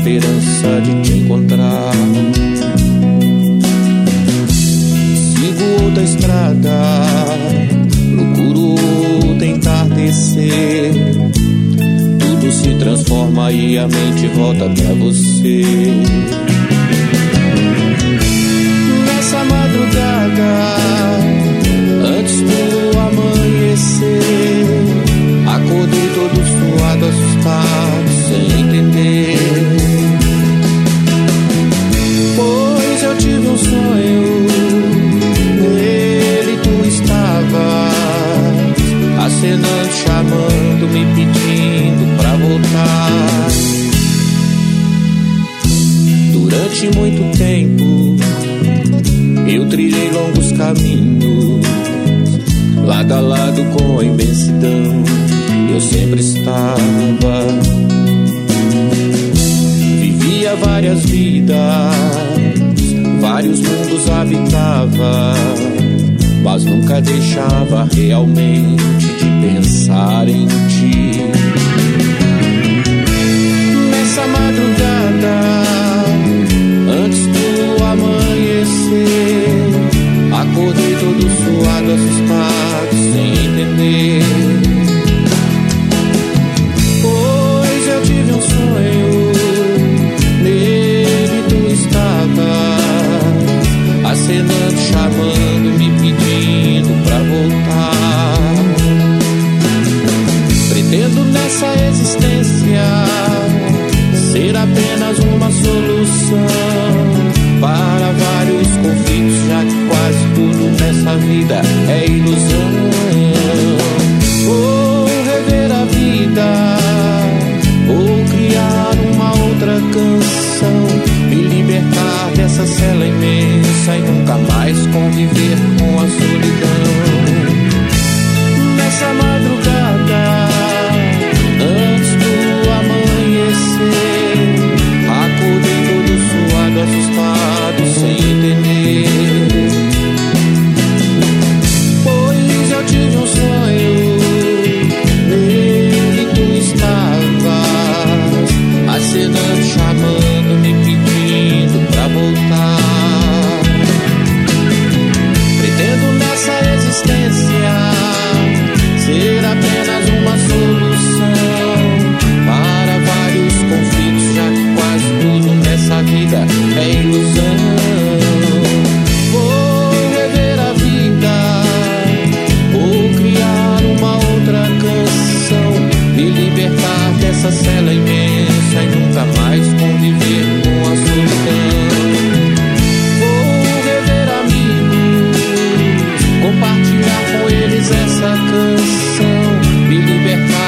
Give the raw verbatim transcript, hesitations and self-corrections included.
esperança de te encontrar. Sigo outra estrada, procuro tentar descer. Tudo se transforma e a mente volta pra você. Nessa madrugada, antes do amanhecer, acordei todo suado, assustado, sem entender. Pois eu tive um sonho, nele tu estavas, acenando, chamando, me pedindo pra voltar. Durante muito tempo eu trilhei longos caminhos, lado a lado com a imensidão. Eu sempre estava, vivia várias vidas, vários mundos habitava, mas nunca deixava realmente de pensar em ti. Nessa madrugada, antes do amanhecer, acordei todo suado, assustado, sem entender. Pois eu tive um sonho, nele tu estavas, acenando, chamando, me pedindo pra voltar. Pretendo nessa existência ser apenas uma solução para vários conflitos, já que quase tudo nessa vida é ilusão. Vou rever a vida, vou criar uma outra canção, me libertar dessa cela imensa e nunca mais conviver com a solidão. Nessa madrugada, antes do amanhecer, acordei todo suado, assustado, sem entender. Pois eu tive um sonho, nele tu estavas, acenando, chamando, me pedindo pra voltar. Pretendo nessa existência ser apenas uma solução para vários conflitos, já que quase tudo nessa vida é ilusão. Vou rever a vida, vou criar uma outra canção, me libertar dessa cela imensa e nunca mais conviver com a solidão. Vou rever amigos, compartilhar com eles essa canção, me libertar